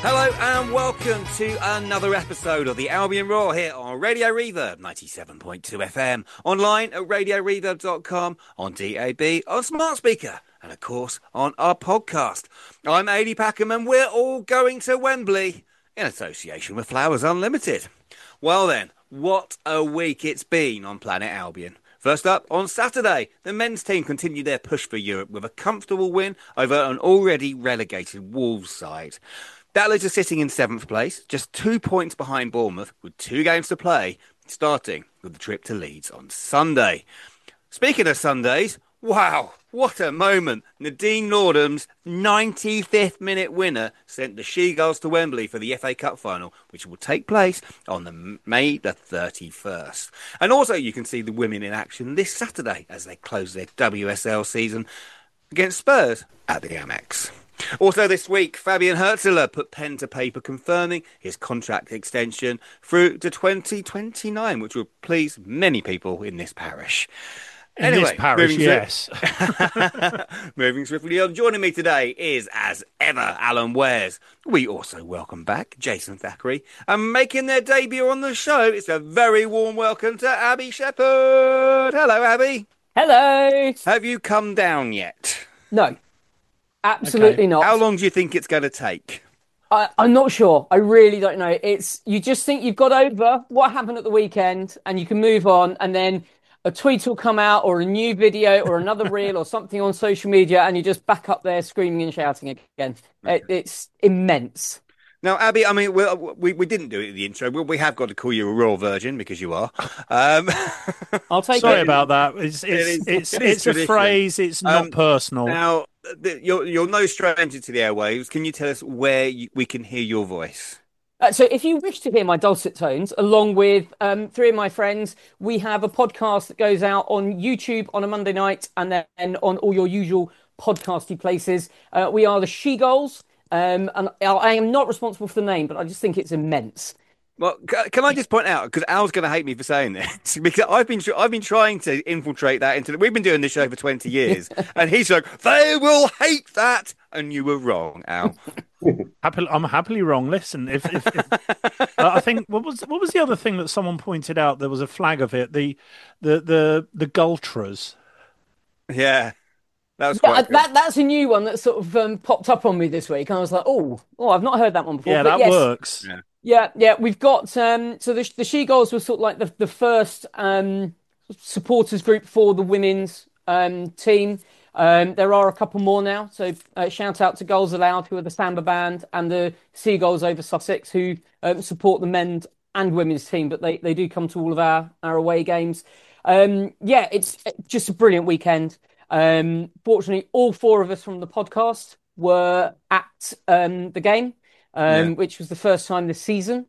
Hello and welcome to another episode of the Albion Roar here on Radio Reverb 97.2 FM, online at radioreverb.com, on DAB, on smart speaker, and of course on our podcast. I'm Adi Packham and we're all going to Wembley in association with Flowers Unlimited. Well then, what a week it's been on Planet Albion. First up, on Saturday, the men's team continued their push for Europe with a comfortable win over an already relegated Wolves side. That led to sitting in 7th place, just 2 points behind Bournemouth, with 2 games to play, starting with the trip to Leeds on Sunday. Speaking of Sundays, wow, what a moment. Nadine Nordham's 95th minute winner sent the She-Gulls to Wembley for the FA Cup final, which will take place on May the 31st. And also you can see the women in action this Saturday as they close their WSL season against Spurs at the Amex. Also this week, Fabian Hürzeler put pen to paper confirming his contract extension through to 2029, which will please many people in this parish. In this parish, yes. Moving swiftly on, joining me today is, as ever, Alan Wares. We also welcome back Jason Thackeray. And making their debut on the show, it's a very warm welcome to Abby Shepherd. Hello, Abby. Hello. Have you come down yet? No. Absolutely not. How long do you think it's going to take? I'm not sure. I really don't know. You just think you've got over what happened at the weekend and you can move on, and then a tweet will come out or a new video or another reel or something on social media and you're just back up there screaming and shouting again. It's immense. Now, Abby, I mean, we didn't do it in the intro. We have got to call you a royal virgin because you are. I'll take Sorry it. about that. It's a phrase. It's not personal. Now, you're no stranger to the airwaves. Can you tell us where we can hear your voice? So if you wish to hear my dulcet tones, along with 3 of my friends, we have a podcast that goes out on YouTube on a Monday night and then on all your usual podcasty places. We are the She-Gulls. And I am not responsible for the name, but I just think it's immense. Well, can I just point out, because Al's going to hate me for saying this, because I've been trying to infiltrate that into we've been doing this show for 20 years, and he's like, they will hate that, and you were wrong, Al. I'm happily wrong. Listen, if I think what was the other thing that someone pointed out? There was a flag of it. The Gultras. Yeah. That's a new one that sort of popped up on me this week. And I was like, oh, I've not heard that one before. Yeah, but that works. Yeah. We've got so the She-Gulls were sort of like the first supporters group for the women's team. There are a couple more now. So shout out to Gulls Aloud, who are the Samba band, and the Seagulls over Sussex, who support the men's and women's team. But they do come to all of our away games. It's just a brilliant weekend. Fortunately, all 4 of us from the podcast were at the game, which was the first time this season.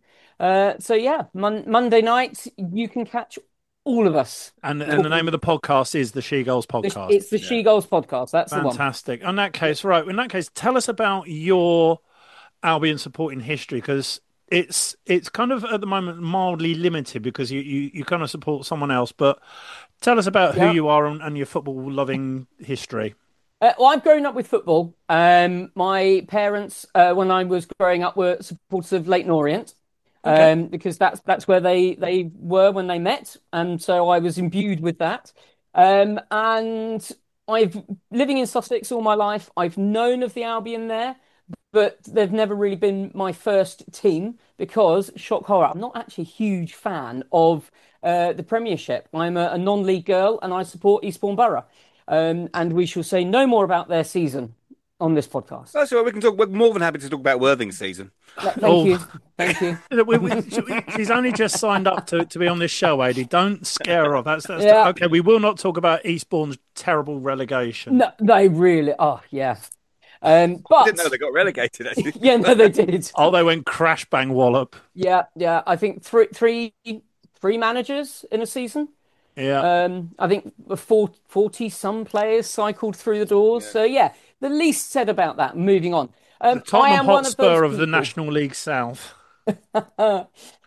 Monday night you can catch all of us. And the name of the podcast is the She-Gulls podcast. It's the She-Gulls podcast. That's fantastic. In that case, tell us about your Albion supporting history, because it's kind of at the moment mildly limited because you kind of support someone else, but tell us about who you are and your football-loving history. Well, I've grown up with football. My parents, when I was growing up, were supporters of Leyton Orient, because that's where they were when they met, and so I was imbued with that. And I've living in Sussex all my life. I've known of the Albion there, but they've never really been my first team because, shock horror, I'm not actually a huge fan of the Premiership. I'm a non-league girl and I support Eastbourne Borough. And we shall say no more about their season on this podcast. That's all right. We're more than happy to talk about Worthing's season. Thank you. She's only just signed up to be on this show, Adi. Don't scare her off. That's okay. We will not talk about Eastbourne's terrible relegation. No, they really are. Yeah. But I didn't know they got relegated, actually. Yeah, no, they did. Oh, they went crash bang wallop. Yeah. I think three managers in a season. Yeah. I think 40 some players cycled through the doors. So the least said about that. Moving on. The Tottenham Hotspur of the National League South.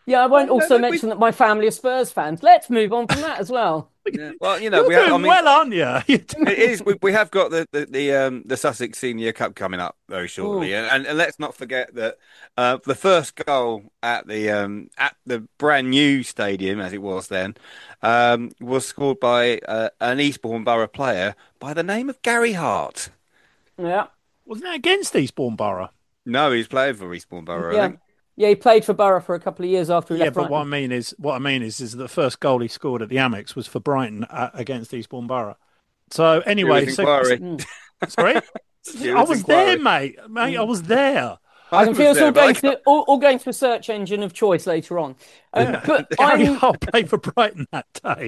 Yeah, I won't Oh, no, also we, mention that my family are Spurs fans. Let's move on from that as well. yeah. Well, You're we have. I doing mean, well, aren't you? it is. We have got the Sussex Senior Cup coming up very shortly, Oh, and let's not forget that the first goal at the brand new stadium as it was then was scored by an Eastbourne Borough player by the name of Gary Hart. yeah, Wasn't that against Eastbourne Borough? No, he's played for Eastbourne Borough, I yeah, think. yeah. He played for Borough for a couple of years after he Yeah, left but Brighton. what I mean is the first goal he scored at the Amex was for Brighton against Eastbourne Borough. So anyway, Serious inquiry. Mm. sorry, I Serious was there, inquiry. mate. I was there. I I can feel was us all there, but I going can't. to all going to a search engine of choice later on. Yeah, But Gary I'm Hart played for Brighton that day.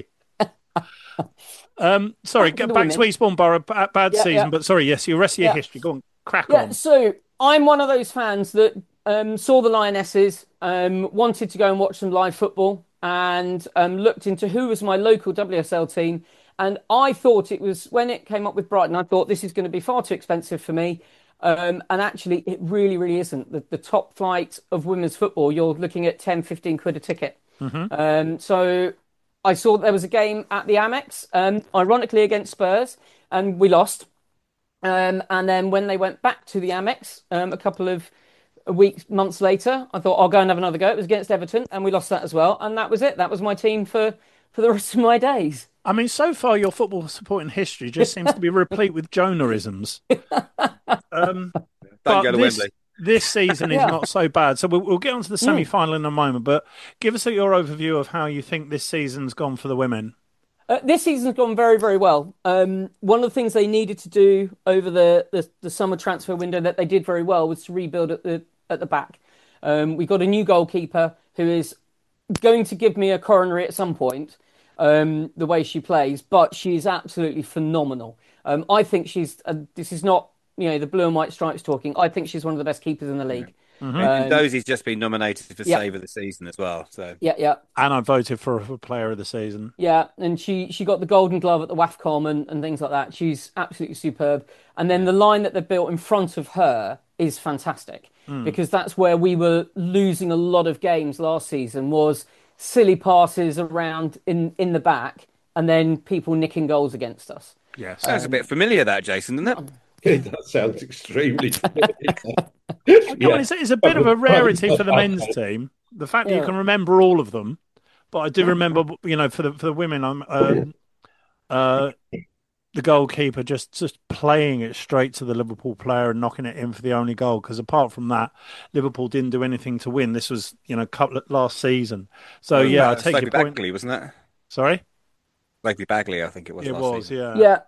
Sorry, back to get the back to women. Eastbourne Borough. Bad Yeah, yeah, season, but sorry, yes, your rest of your yeah. history. Go on, crack Yeah, on. so I'm one of those fans that saw the Lionesses, wanted to go and watch some live football, and looked into who was my local WSL team. And I thought it was when it came up with Brighton, I thought this is going to be far too expensive for me. And actually, it really, really isn't. The top flight of women's football, you're looking at 10, 15 quid a ticket. So I saw there was a game at the Amex, ironically against Spurs, and we lost. And then when they went back to the Amex a couple of weeks, months later, I thought I'll go and have another go. It was against Everton, and we lost that as well. And that was it. That was my team for the rest of my days. I mean, so far your football supporting history just seems to be replete with Jonah-isms. Don't But go to Wembley. this season is Yeah. not so bad. So we'll get on to the semi-final in a moment. But give us your overview of how you think this season's gone for the women. This season's gone very, very well. One of the things they needed to do over the summer transfer window that they did very well was to rebuild at the back. We got a new goalkeeper who is going to give me a coronary at some point, the way she plays, but she's absolutely phenomenal. I think this is not, the blue and white stripes talking. I think she's one of the best keepers in the league. And Dozie's just been nominated for Yeah, Save of the Season as well. So yeah, yeah. And I voted for her for Player of the Season. Yeah, and she got the Golden Glove at the WAFCOM and things like that. She's absolutely superb. And then the line that they've built in front of her is fantastic because that's where we were losing a lot of games last season was silly passes around in the back and then people nicking goals against us. Yes. sounds a bit familiar, that Jason, doesn't it? That sounds extremely. Come on, it's a bit of a rarity for the men's team. The fact that you Yeah. can remember all of them, but I do remember, for the women, the goalkeeper just playing it straight to the Liverpool player and knocking it in for the only goal. Because apart from that, Liverpool didn't do anything to win. This was, last season. So yeah, I take Sophie your point. Bagley, wasn't it? Sorry, Sophie Bagley, I think it was it last was, season. yeah. Yeah,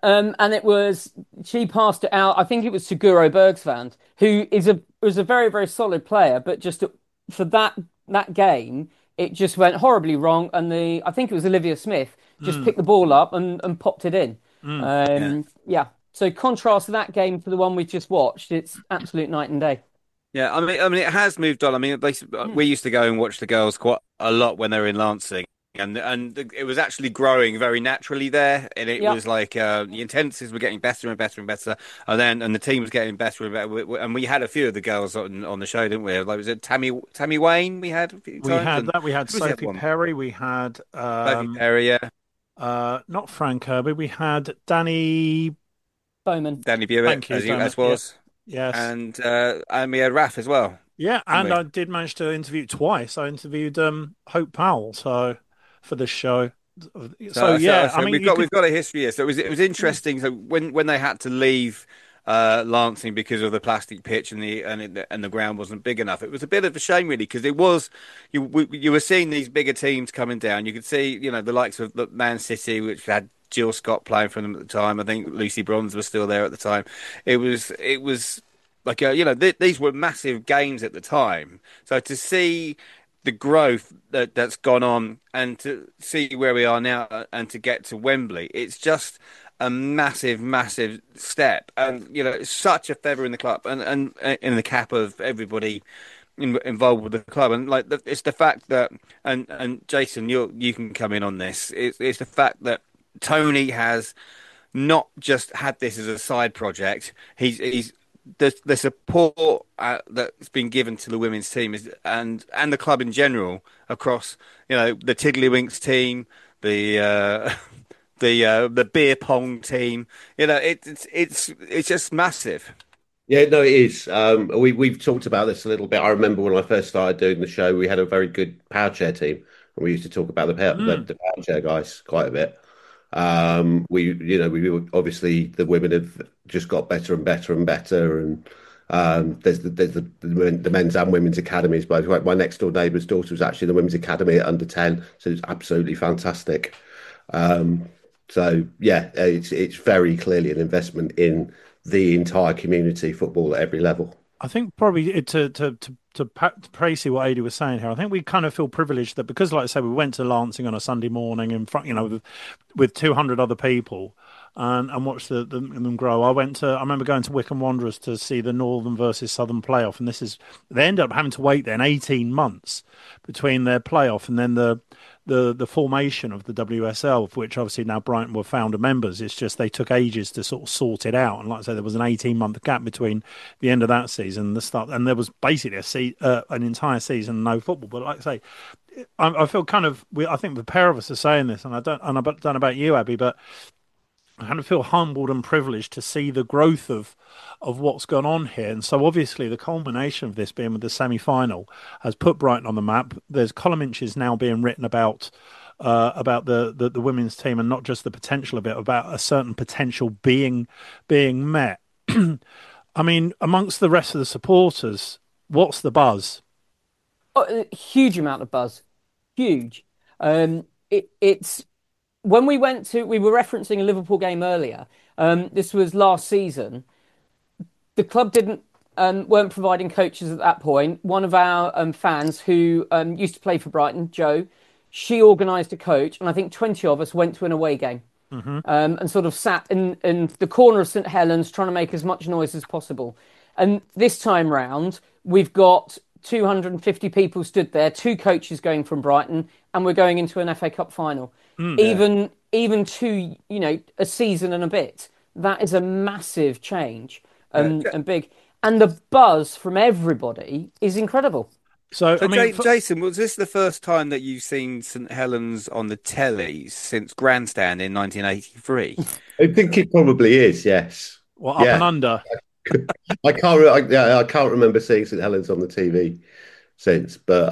and she passed it out. I think it was to Guro Bergsvand, who was a very, very solid player, but just for that game, it just went horribly wrong. And I think it was Olivia Smith just picked the ball up and popped it in. Yeah. Yeah. So contrast that game to the one we just watched. It's absolute night and day. Yeah, I mean, it has moved on. I mean, basically, we used to go and watch the girls quite a lot when they were in Lancing, and it was actually growing very naturally there. And it Yeah. was like the intensities were getting better and better and better, and the team was getting better and better. And we had a few of the girls on the show, didn't we? Like, was it Tammy Wayne? We had a few We times, had and that. We had who was the other Sophie one? Perry. We had Sophie Perry, yeah, not Frank Kirby. We had Danny. Bowman. Danny Buick, Thank you, as Danny. was, Yes. and we had Raf as well. Yeah, and we? I did manage to interview twice. I interviewed Hope Powell, so for this show. So yeah, I mean, we've got a history here. So it was interesting. So when they had to leave Lancing because of the plastic pitch and the ground wasn't big enough, it was a bit of a shame really because it was you were seeing these bigger teams coming down. You could see the likes of Man City, which had Jill Scott playing for them at the time. I think Lucy Bronze was still there at the time. It was like these were massive games at the time. So to see the growth that's gone on and to see where we are now and to get to Wembley, it's just a massive, massive step. And it's such a feather in the club and in the cap of everybody involved with the club. And like it's the fact that and Jason, you can come in on this. It's the fact that Tony has not just had this as a side project. He's the support that's been given to the women's team and the club in general across, the Tiddlywinks team, the the beer pong team. It's just massive. Yeah, no, it is. We've talked about this a little bit. I remember when I first started doing the show, we had a very good power chair team, and we used to talk about the power chair guys quite a bit. We obviously the women have just got better and better and better, and there's the men's and women's academies. By the way, my next door neighbour's daughter was actually in the women's academy at under 10, so it's absolutely fantastic. So yeah, it's very clearly an investment in the entire community, football at every level. I think probably to Tracy, what Adi was saying here, I think we kind of feel privileged that because, like I say, we went to Lancing on a Sunday morning in front, with 200 other people and watched them grow. I remember going to Wycombe Wanderers to see the Northern versus Southern playoff, and they ended up having to wait then 18 months between their playoff and then the formation of the WSL, of which obviously now Brighton were founder members. It's just they took ages to sort of sort it out. And like I say, there was an 18-month gap between the end of that season and the start. And there was basically an entire season, no football. But like I say, I feel I think the pair of us are saying this, and I don't know about you, Abby, but I kind of feel humbled and privileged to see the growth of what's gone on here. And so obviously the culmination of this being with the semi-final has put Brighton on the map. There's column inches now being written about the women's team, and not just the potential of it, about a certain potential being met. I mean, amongst the rest of the supporters, what's the buzz? Oh, a huge amount of buzz. Huge. It's when we were referencing a Liverpool game earlier. This was last season. The club weren't providing coaches at that point. One of our fans who used to play for Brighton, Jo, she organised a coach, and I think 20 of us went to an away game. And sort of sat in the corner of St Helens trying to make as much noise as possible. And this time round, we've got 250 people stood there, two coaches going from Brighton, and we're going into an FA Cup final. Even to, a season and a bit. That is a massive change and big. And the buzz from everybody is incredible. So I mean, Jason, was this the first time that you've seen St Helens on the telly since Grandstand in 1983? I think it probably is, yes. Well, up and under. I can't remember seeing St Helens on the TV since, but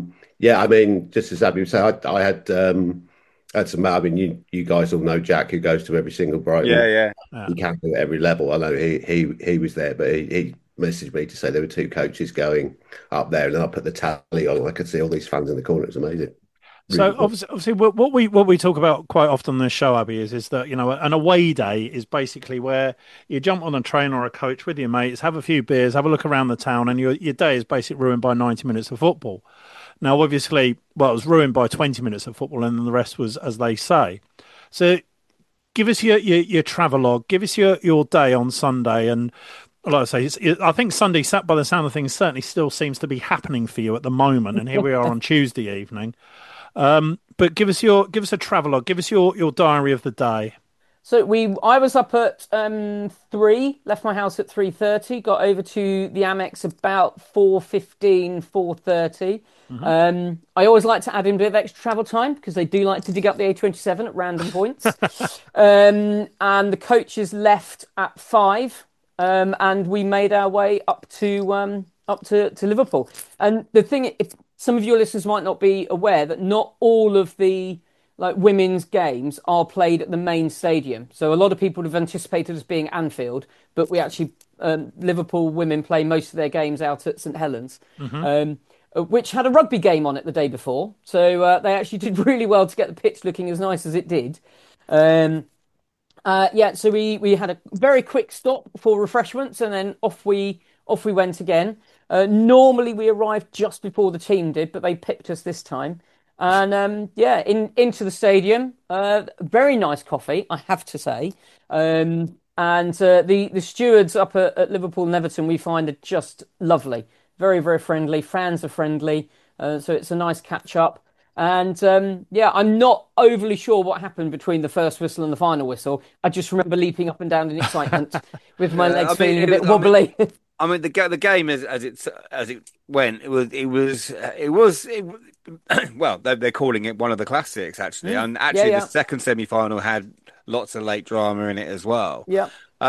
I mean, just as Abby was saying, I had some. I mean, you guys all know Jack, who goes to every single Brighton. Yeah. He can't do it at every level. I know he was there, but he messaged me to say there were two coaches going up there, and I put the tally on. I could see all these fans in the corner. It was amazing. So obviously, what we talk about quite often on this show, Abby, is that an away day is basically where you jump on a train or a coach with your mates, have a few beers, have a look around the town, and your day is basically ruined by 90 minutes of football. Now, obviously, it was ruined by 20 minutes of football, and then the rest was, as they say. So, give us your travelogue, give us your day on Sunday, and like I say, I think Sunday, by the sound of things, certainly still seems to be happening for you at the moment, and here we are on Tuesday evening. But give us a travelogue, give us your diary of the day. So I was up at 3, left my house at 3:30, got over to the Amex about 4:15, 4:30. I always like to add in a bit of extra travel time because they do like to dig up the A27 at random points. And the coaches left at 5, and we made our way up to Liverpool. And the thing, if some of your listeners might not be aware that not all of the women's games are played at the main stadium. So a lot of people have anticipated as being Anfield, but we actually Liverpool women play most of their games out at St Helens, which had a rugby game on it the day before. So they actually did really well to get the pitch looking as nice as it did. So we had a very quick stop for refreshments, and then off we went again. Normally we arrived just before the team did, but they picked us this time. And into the stadium. Very nice coffee, I have to say. And the stewards up at Liverpool and Everton, we find, are just lovely. Very, very friendly. Fans are friendly. So it's a nice catch up. And I'm not overly sure what happened between the first whistle and the final whistle. I just remember leaping up and down in excitement with my legs feeling a bit wobbly. I mean, the game as it went, well, they're calling it one of the classics actually, and actually the second semi-final had lots of late drama in it as well. Yeah.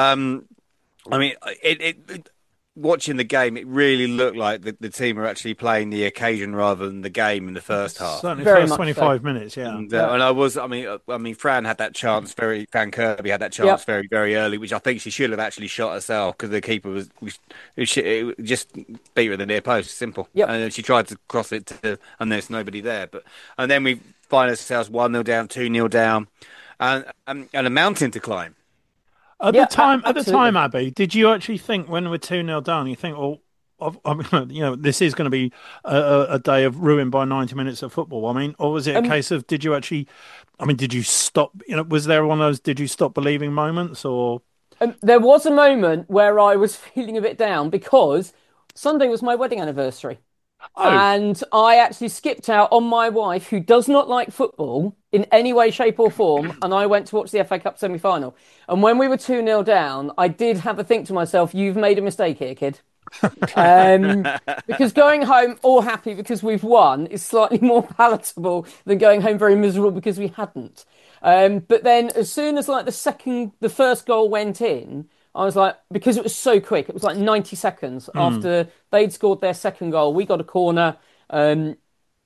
I mean, watching the game, it really looked like the team are actually playing the occasion rather than the game in the first half. Certainly, very first 25 minutes, yeah. And I mean, Fran had that chance. Fran Kirby had that chance very, very early, which I think she should have actually shot herself because the keeper it just beat her in the near post. Simple. Yep. And then she tried to cross it and there's nobody there. And then we find ourselves 1-0 down, 2-0 down, and a mountain to climb. At the time, Abby, did you actually think when we're 2-0 down, you think, well, this is going to be a day of ruined by 90 minutes of football? I mean, or was it a case of did you stop? Was there one of those did you stop believing moments? Or there was a moment where I was feeling a bit down because Sunday was my wedding anniversary. Oh. And I actually skipped out on my wife, who does not like football in any way, shape or form, and I went to watch the FA Cup semi-final. And when we were 2-0 down, I did have a think to myself, you've made a mistake here, kid. Because going home all happy because we've won is slightly more palatable than going home very miserable because we hadn't. But then as soon as the first goal went in, I was like, because it was so quick, it was like 90 seconds after they'd scored their second goal. We got a corner. Manuela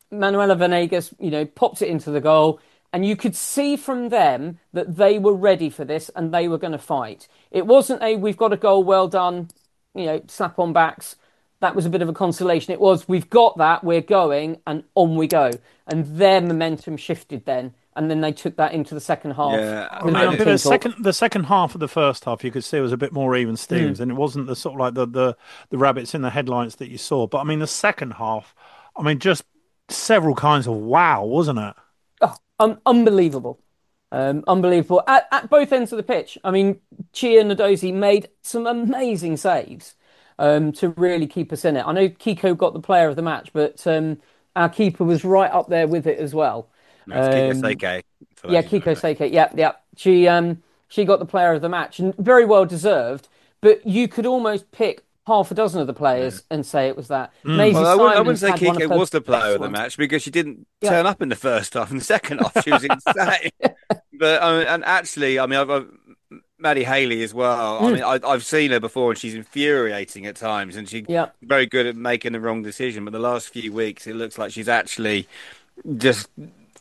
Venegas, popped it into the goal. And you could see from them that they were ready for this and they were going to fight. It wasn't we've got a goal, well done, slap on backs. That was a bit of a consolation. It was, we've got that, we're going, and on we go. And their momentum shifted then. And then they took that into the second half. Yeah, the second half of the first half, you could see it was a bit more even Stevens, and it wasn't the sort of like the rabbits in the headlights that you saw. But I mean, the second half, just several kinds of wow, wasn't it? Oh, unbelievable, unbelievable at both ends of the pitch. I mean, Chia Ndozi made some amazing saves to really keep us in it. I know Kiko got the player of the match, but our keeper was right up there with it as well. Kiko Seike. Kiko Seike. Yeah. She got the player of the match and very well deserved. But you could almost pick half a dozen of the players and say it was that. I wouldn't say Kiko was the player of the match because she didn't turn up in the first half and the second half. She was insane. But and actually, Maddie Haley as well. I mean, I've seen her before, and she's infuriating at times, and she's very good at making the wrong decision. But the last few weeks, it looks like she's actually just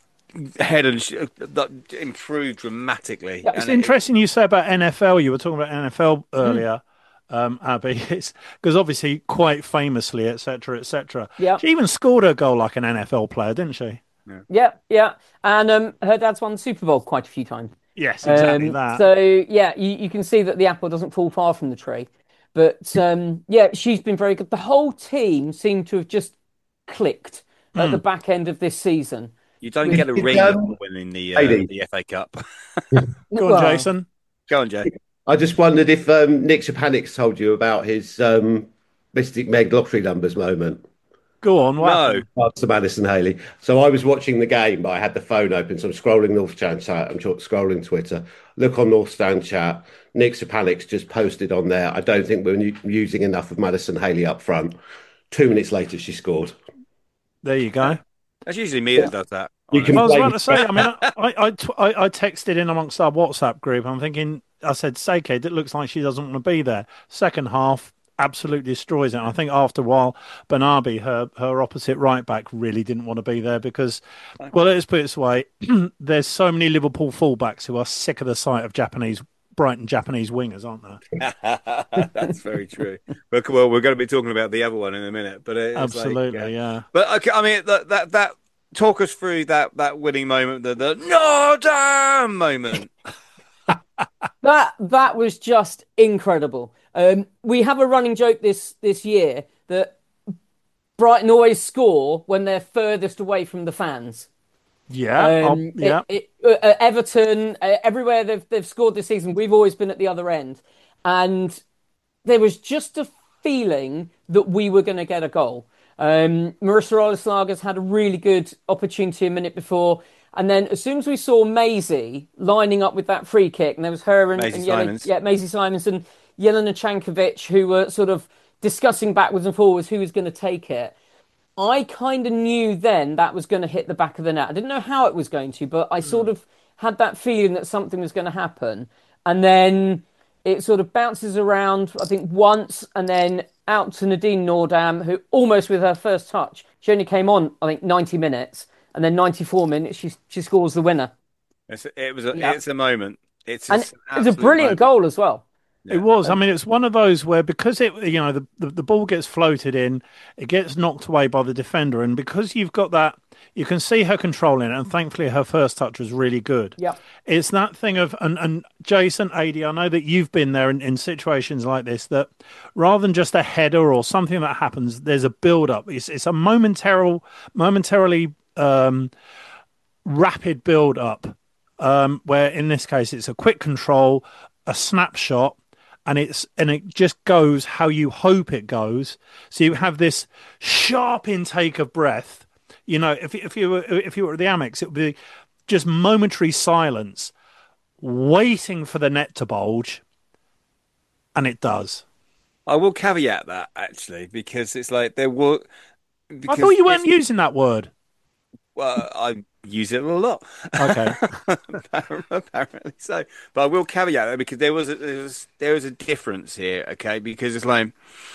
improved dramatically. Yeah, it's interesting you say about NFL. You were talking about NFL earlier, Abby. It's because obviously, quite famously, etc., etc. Yeah, she even scored a goal like an NFL player, didn't she? Yeah. And her dad's won the Super Bowl quite a few times. Yes, exactly that. So you can see that the apple doesn't fall far from the tree. But she's been very good. The whole team seemed to have just clicked at the back end of this season. You don't get a ring for winning the FA Cup. Go on, Jason. Go on, Jay. I just wondered if Nick Shapanik told you about his Mystic Meg lottery numbers moment. Go on. No. To Madison Haley. So I was watching the game, but I had the phone open, so I'm scrolling North Stand chat. I'm scrolling Twitter. Look on North Stand chat. Nick Shapanik's just posted on there. I don't think we're using enough of Madison Haley up front. 2 minutes later, she scored. There you go. That's usually me that does that. I was about to say, I texted in amongst our WhatsApp group. I'm thinking, I said, Seike, it looks like she doesn't want to be there. Second half, absolutely destroys it. And I think after a while, Banabi, her opposite right back, really didn't want to be there because, well, let's put it this way, there's so many Liverpool fullbacks who are sick of the sight of Brighton Japanese wingers, aren't there? That's very true. Well, we're going to be talking about the other one in a minute, but absolutely, yeah. But okay, I mean, that talk us through that winning moment, the no damn moment. That was just incredible. We have a running joke this year that Brighton always score when they're furthest away from the fans. Yeah, Everton, everywhere they've scored this season, we've always been at the other end, and there was just a feeling that we were going to get a goal. Marissa Olslaga's had a really good opportunity a minute before. And then as soon as we saw Maisie lining up with that free kick, and there was her and Maisie Simons and Jelena Chankovic, who were sort of discussing backwards and forwards who was going to take it. I kind of knew then that was going to hit the back of the net. I didn't know how it was going to, but I sort of had that feeling that something was going to happen. And then it sort of bounces around, I think, once, and then out to Nadine Nordam, who almost with her first touch, she only came on, I think, 90 minutes, and then 94 minutes, she scores the winner. It's a moment. It's a brilliant goal as well. Yeah. It was. I mean, it's one of those where because the ball gets floated in, it gets knocked away by the defender, and because you've got that, you can see her controlling it, and thankfully her first touch was really good. Yeah, it's that thing of and Jason, Adi, I know that you've been there in situations like this, that rather than just a header or something that happens, there's a build up. It's a momentarily rapid build up, where in this case it's a quick control, a snapshot. And it just goes how you hope it goes. So you have this sharp intake of breath. You know, if you were at the Amex, it would be just momentary silence, waiting for the net to bulge, and it does. I will caveat that actually, because it's like there were. I thought you weren't using that word. Well, I use it a lot. Okay. Apparently so. But I will caveat that because there was a difference here, okay? Because it's like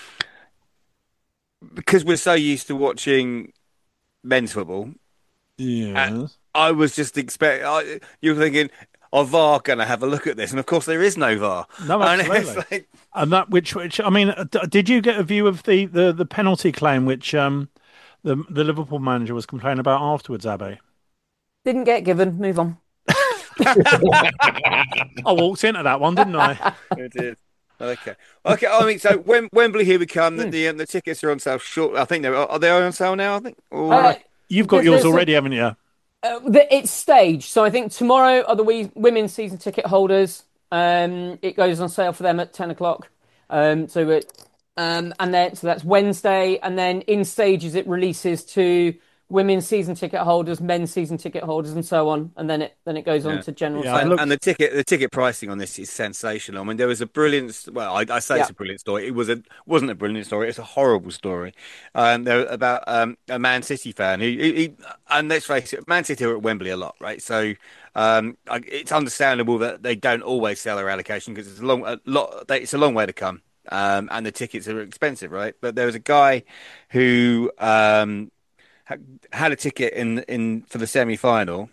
because we're so used to watching men's football. Yes. I was just you were thinking, are VAR going to have a look at this? And of course there is no VAR. No, absolutely. And that which I mean, did you get a view of the penalty claim which the Liverpool manager was complaining about afterwards, Abby? Didn't get given. Move on. I walked into that one, didn't I? You did. Okay. I mean, so Wembley, here we come. The tickets are on sale. Short. I think are they on sale now? I think. You've got yours already, haven't you? It's staged. So I think tomorrow are the women's season ticket holders. It goes on sale for them at 10 o'clock. And then so that's Wednesday, and then in stages it releases to women's season ticket holders, men's season ticket holders, and so on, and then it goes on to general sale. And the ticket pricing on this is sensational. I mean, there was a brilliant. Well, I say it's a brilliant story. It wasn't a brilliant story. It's a horrible story. There about a Man City fan who and let's face it, Man City are at Wembley a lot, right? So it's understandable that they don't always sell their allocation because it's a long way to come. And the tickets are expensive, right? But there was a guy who had a ticket in for the semi-final,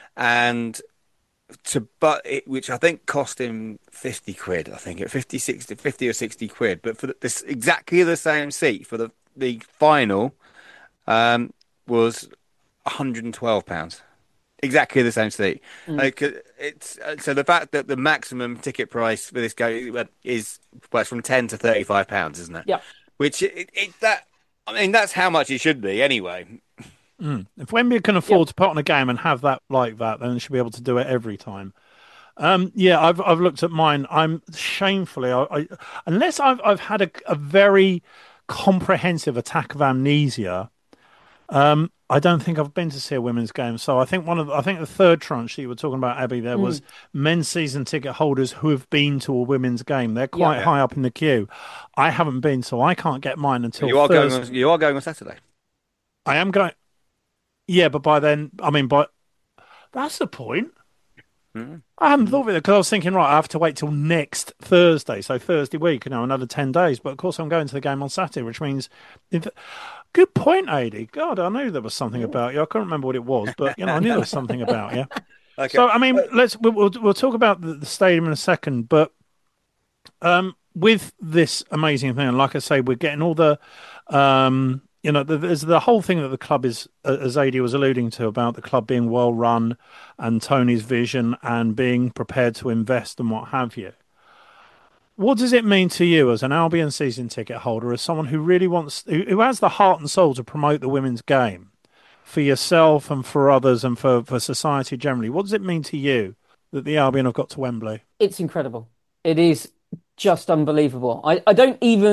which I think cost him 50 quid. I think at 50 or 60 quid. But for this exactly the same seat for the final was £112. Exactly the same seat. It's so the fact that the maximum ticket price for this go is it's from £10 to £35, isn't it? Yeah. Which that's how much it should be anyway. If Wembley can afford to put on a game and have that like that, then they should be able to do it every time. I've looked at mine. I'm shamefully, unless I've had a very comprehensive attack of amnesia. I don't think I've been to see a women's game. So I think the third tranche that you were talking about, Abby, there was men's season ticket holders who have been to a women's game. They're quite high up in the queue. I haven't been, so I can't get mine until Thursday. You are going on Saturday. I am going. Yeah, but by then, that's the point. I hadn't thought of it because I was thinking, right, I have to wait till next Thursday, so Thursday week, another 10 days. But of course, I'm going to the game on Saturday, which means, good point, Adi. God, I knew there was something about you. I can't remember what it was, but I knew there was something about you. Okay. So, I mean, we'll talk about the stadium in a second, but with this amazing thing, and like I say, we're getting all the. There's the whole thing that the club is, as Adi was alluding to, about the club being well run and Tony's vision and being prepared to invest and what have you. What does it mean to you as an Albion season ticket holder, as someone who really who has the heart and soul to promote the women's game for yourself and for others and for society generally? What does it mean to you that the Albion have got to Wembley? It's incredible. It is just unbelievable. I don't even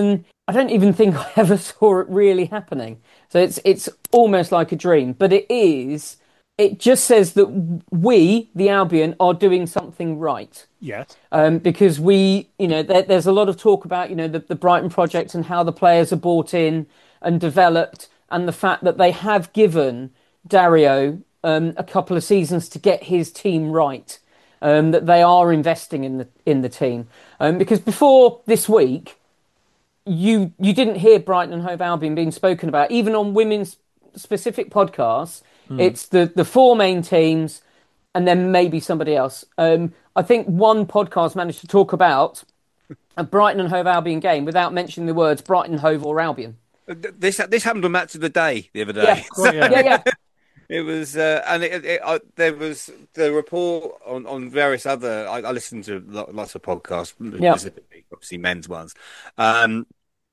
I don't even think I ever saw it really happening. So it's almost like a dream, but it is. It just says that we, the Albion, are doing something right. Yes. Because there's a lot of talk about, the Brighton project and how the players are bought in and developed, and the fact that they have given Dario a couple of seasons to get his team right. That they are investing in the team. Because before this week, you didn't hear Brighton and Hove Albion being spoken about, even on women's specific podcasts. It's the four main teams, and then maybe somebody else. I think one podcast managed to talk about a Brighton and Hove Albion game without mentioning the words Brighton, Hove, or Albion. This happened on Match of the Day the other day. Yeah, Well, yeah. yeah. It was, and there was the report on various other. I listened to lots of podcasts, specifically, obviously men's ones, and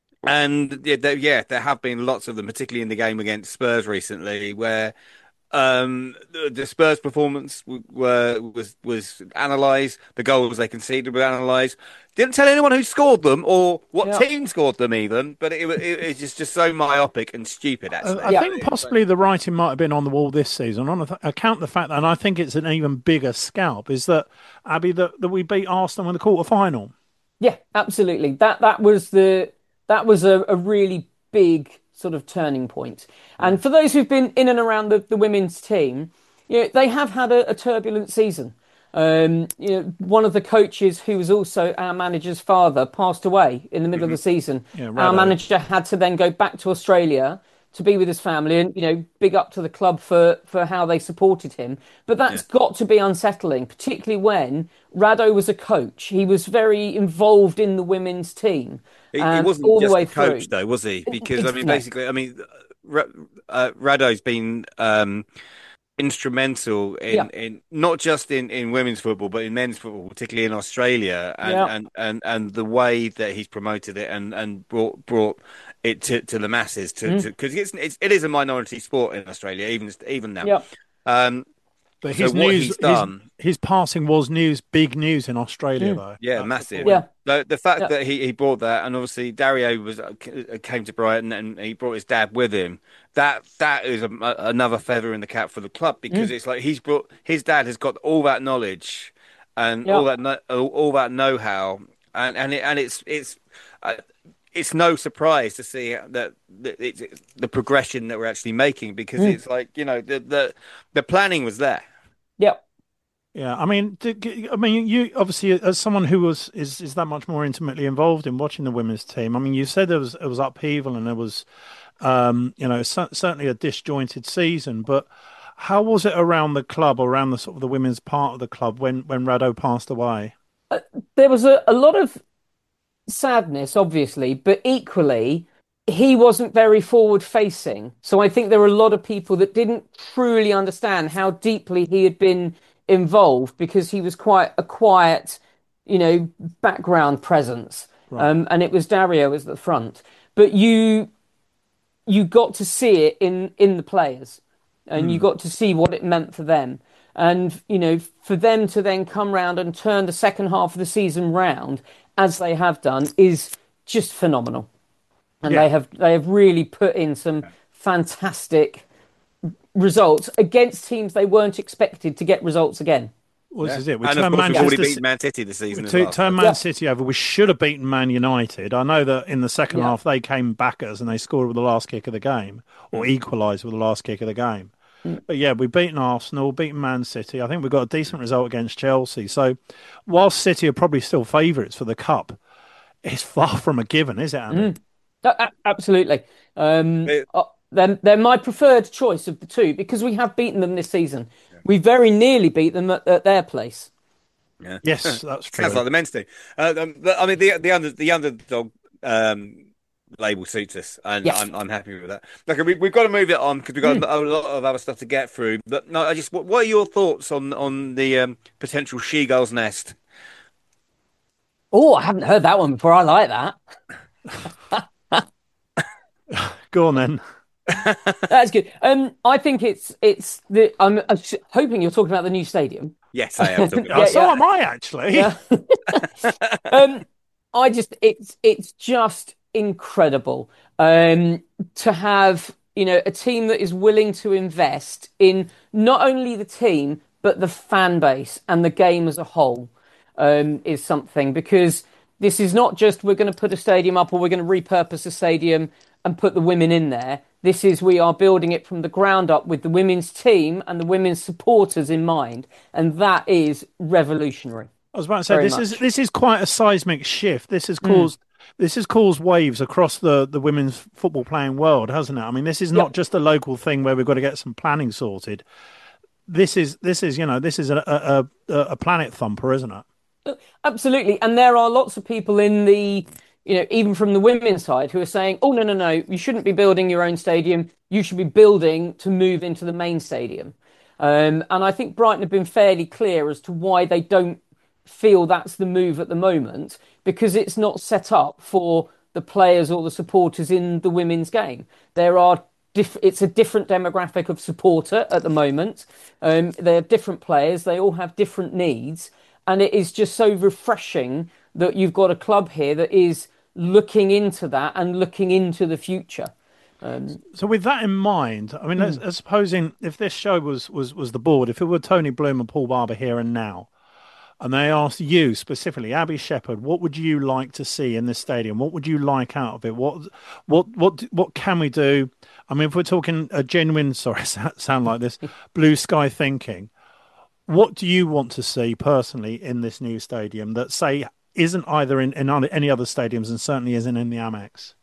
there have been lots of them, particularly in the game against Spurs recently, where the Spurs' performance was analysed, the goals they conceded were analysed. Didn't tell anyone who scored them or what team scored them even, but it's just so myopic and stupid, actually. I think possibly the writing might have been on the wall this season on account of the fact that, and I think it's an even bigger scalp, is that, Abby, that we beat Arsenal in the quarter-final. Yeah, absolutely. That was a really big sort of turning point. And for those who've been in and around the women's team, they have had a turbulent season. One of the coaches, who was also our manager's father, passed away in the middle of the season. Our manager had to then go back to Australia to be with his family, and big up to the club for how they supported him. But that's got to be unsettling, particularly when Rado was a coach. He was very involved in the women's team. He wasn't all just the way a coach, through. though, was he? Because basically, Rado's been instrumental in not just in women's football, but in men's football, particularly in Australia, and the way that he's promoted it and brought it to the masses, because it is a minority sport in Australia, even now. But so what he's done, his passing was big news in Australia, though. Yeah, massive. Yeah. The fact that he brought that, and obviously Dario came to Brighton and he brought his dad with him. That is another feather in the cap for the club, because it's like his dad has got all that knowledge and all that know-how, and it's no surprise to see that the progression that we're actually making, because it's like the planning was there. Yep. Yeah, I mean, you obviously, as someone who is that much more intimately involved in watching the women's team. I mean, you said it was upheaval and there was, certainly a disjointed season. But how was it around the club, or around the sort of the women's part of the club when Rado passed away? There was a lot of sadness, obviously, but equally, he wasn't very forward facing. So I think there were a lot of people that didn't truly understand how deeply he had been involved, because he was quite a quiet, background presence. Right. And it was Dario as the front. But you got to see it in the players, and you got to see what it meant for them. And, for them to then come round and turn the second half of the season round, as they have done, is just phenomenal. And they have really put in some fantastic results against teams they weren't expected to get results again. Well, this is it. We've already beaten Man City this season as well. Turned Man City over. We should have beaten Man United. I know that in the second half they came back at us and they scored with the last kick of the game, or equalised with the last kick of the game. But we've beaten Arsenal, beaten Man City. I think we've got a decent result against Chelsea. So whilst City are probably still favourites for the Cup, it's far from a given, is it, Andy? Absolutely. They're my preferred choice of the two, because we have beaten them this season. Yeah. We very nearly beat them at their place. Yeah. Yes, that's true. Sounds like the men's team. I mean, the underdog label suits us, and I'm happy with that. Look, we've got to move it on, because we've got a lot of other stuff to get through. But no, what are your thoughts on the potential She-Girl's Nest? Oh, I haven't heard that one before. I like that. Go on then. That's good. I think it's the. I'm hoping you're talking about the new stadium. Yes, I am. So am I, actually. Yeah. It's just incredible. To have, a team that is willing to invest in not only the team, but the fan base and the game as a whole, is something, because this is not just we're going to put a stadium up or we're going to repurpose a stadium and put the women in there. This is we are building it from the ground up with the women's team and the women's supporters in mind, and that is revolutionary. I was about to say this is quite a seismic shift. This has caused waves across the women's football playing world, hasn't it? I mean, this is not just a local thing where we've got to get some planning sorted. This is a planet thumper, isn't it? Absolutely. And there are lots of people in the, even from the women's side, who are saying, oh, no, you shouldn't be building your own stadium. You should be building to move into the main stadium. And I think Brighton have been fairly clear as to why they don't feel that's the move at the moment, because it's not set up for the players or the supporters in the women's game. It's a different demographic of supporter at the moment. They're different players. They all have different needs. And it is just so refreshing that you've got a club here that is looking into that and looking into the future. So with that in mind, I mean, supposing if this show was the board, if it were Tony Bloom and Paul Barber here and now, and they asked you specifically, Abby Shepherd, what would you like to see in this stadium? What would you like out of it? What can we do? I mean, if we're talking a genuine, sorry, sound like this, blue sky thinking, what do you want to see personally in this new stadium that, say, isn't either in any other stadiums and certainly isn't in the Amex?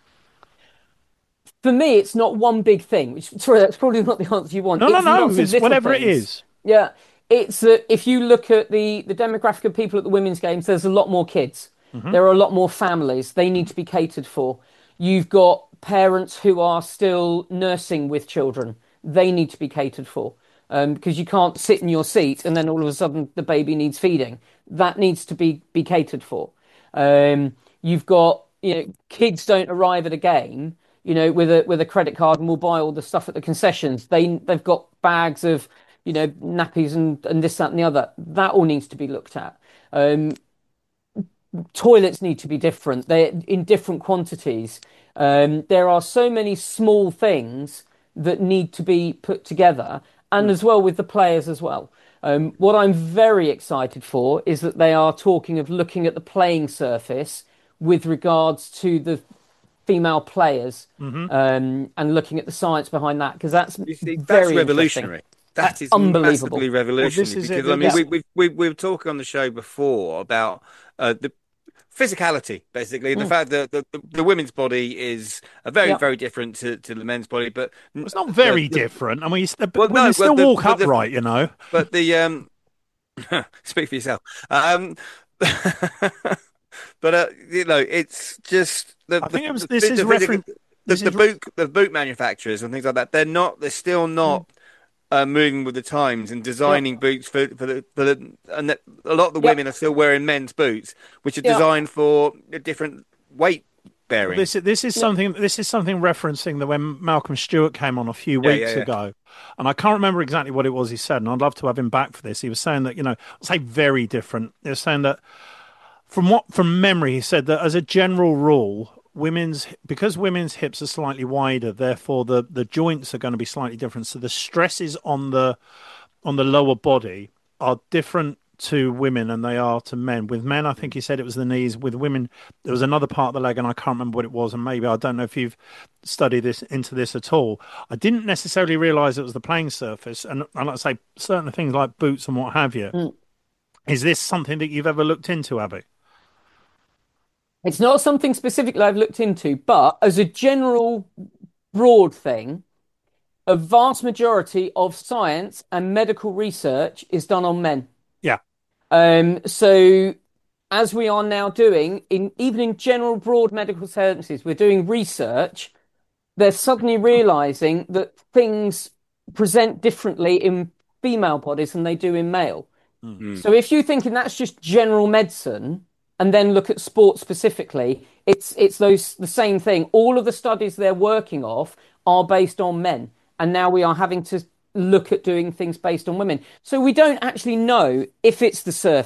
For me, it's not one big thing. Sorry, that's probably not the answer you want. No. It's whatever things. It is. Yeah. It's that if you look at the demographic of people at the women's games, there's a lot more kids. Mm-hmm. There are a lot more families. They need to be catered for. You've got parents who are still nursing with children. They need to be catered for. Because you can't sit in your seat and then all of a sudden the baby needs feeding. That needs to be catered for. You've got, kids don't arrive at a game, with a credit card and will buy all the stuff at the concessions. They've got bags of, nappies and this, that, and the other. That all needs to be looked at. Toilets need to be different. They're in different quantities. There are so many small things that need to be put together, and as well with the players as well. What I'm very excited for is that they are talking of looking at the playing surface with regards to the female players, and looking at the science behind that, because that's very revolutionary. That is unbelievable. Massively revolutionary. Well, because we were talking on the show before about the physicality, basically the fact that the women's body is very different to the men's body, but it's not very different. I mean, women still walk upright, But the speak for yourself. But it's just I think this is reference. The boot manufacturers and things like that. They're still not moving with the times and designing boots for and a lot of the women are still wearing men's boots, which are designed for a different weight bearing. This is something referencing that when Malcolm Stewart came on a few weeks ago, and I can't remember exactly what it was he said, and I'd love to have him back for this. He was saying that I'll say very different. He was saying that from memory, he said that as a general rule, because women's hips are slightly wider, therefore the joints are going to be slightly different. So the stresses on the lower body are different to women than they are to men. With men, I think he said it was the knees. With women, there was another part of the leg, and I can't remember what it was. And maybe I don't know if you've studied into this at all. I didn't necessarily realise it was the playing surface, and like I say, certain things like boots and what have you. Is this something that you've ever looked into, Abby? It's not something specifically I've looked into, but as a general broad thing, a vast majority of science and medical research is done on men. Yeah. So as we are now doing, even in general broad medical sciences, we're doing research, they're suddenly realizing that things present differently in female bodies than they do in male. Mm-hmm. So if you're thinking that's just general medicine, and then look at sport specifically, it's the same thing. All of the studies they're working off are based on men, and now we are having to look at doing things based on women. So we don't actually know if it's the surface,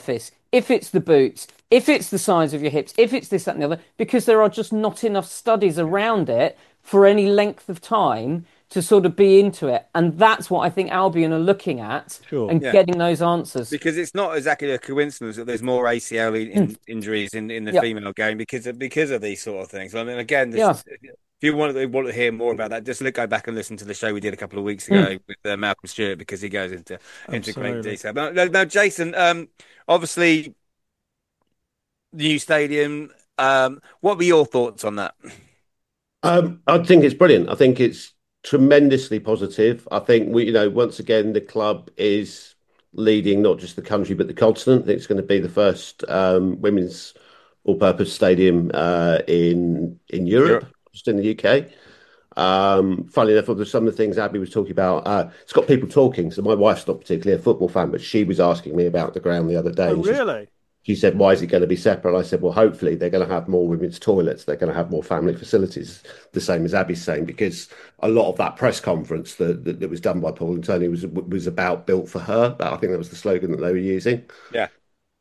if it's the boots, if it's the size of your hips, if it's this, that, and the other, because there are just not enough studies around it for any length of time to sort of be into it. And that's what I think Albion are looking at Sure. and Yeah. getting those answers. Because it's not exactly a coincidence that there's more ACL injuries in the Yeah. female game because of these sort of things. I mean, again, Yeah. if you want to hear more about that, just go back and listen to the show we did a couple of weeks ago with Malcolm Stewart, because he goes into great Absolutely. detail. Now, Jason, obviously, new stadium. What were your thoughts on that? I think it's brilliant. I think it's tremendously positive. I think once again, the club is leading not just the country but the continent. I think it's going to be the first women's all-purpose stadium in Europe, just in the UK. Funnily enough, there's some of the things Abby was talking about. It's got people talking. So my wife's not particularly a football fan, but she was asking me about the ground the other day. Oh, really? She said, "Why is it going to be separate?" I said, "Well, hopefully they're going to have more women's toilets. They're going to have more family facilities." The same as Abby's saying, because a lot of that press conference that was done by Paul and Tony was about built for her. I think that was the slogan that they were using. Yeah.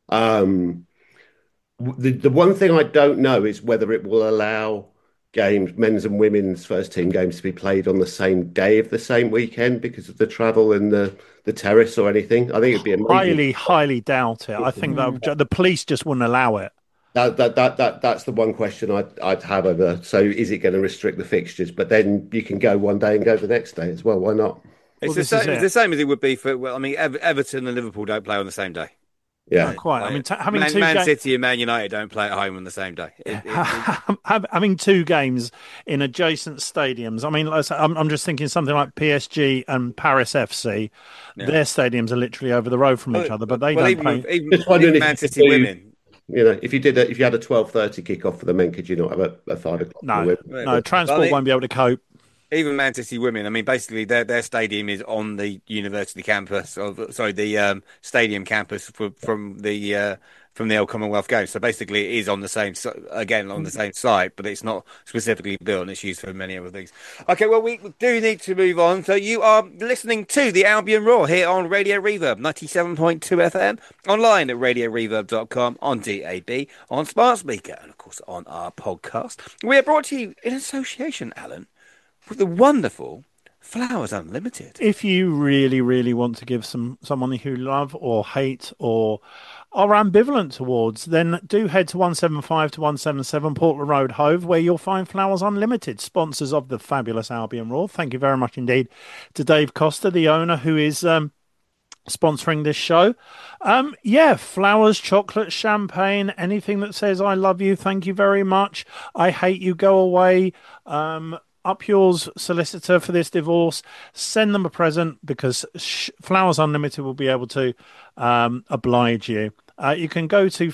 The one thing I don't know is whether it will allow men's and women's first team games, to be played on the same day of the same weekend because of the travel and the terrace or anything. I think it'd be amazing. Highly doubt it. I think that the police just wouldn't allow it. That's the one question I'd have over. So is it going to restrict the fixtures? But then you can go one day and go the next day as well. Why not? It's the same as it would be for. Well, I mean, Everton and Liverpool don't play on the same day. Yeah, not quite. I mean, having Man City and Man United don't play at home on the same day. Having two games in adjacent stadiums. I mean, I'm just thinking something like PSG and Paris FC. Yeah. Their stadiums are literally over the road from each other, but they don't play. Even Man City women. If you had a 12:30 kickoff for the men, could you not have a 5 o'clock? No, transport won't be able to cope. Even Man City women, I mean, basically their stadium is on the university campus, the stadium campus from the old Commonwealth Games. So basically, it is on the same site, but it's not specifically built, and it's used for many other things. Okay, well, we do need to move on. So you are listening to the Albion Roar here on Radio Reverb 97.2 FM, online at radioreverb.com, on DAB, on Smart Speaker, and of course on our podcast. We are brought to you in association, Alan, with the wonderful Flowers Unlimited. If you really, really want to give someone who love or hate or are ambivalent towards, then do head to 175 to 177 Portland Road, Hove, where you'll find Flowers Unlimited, sponsors of the fabulous Albion Roar. Thank you very much indeed to Dave Costa, the owner, who is sponsoring this show. Flowers, chocolate, champagne, anything that says I love you, thank you very much. I hate you, go away. Up yours, solicitor, for this divorce. Send them a present, because Flowers Unlimited will be able to oblige you. You can go to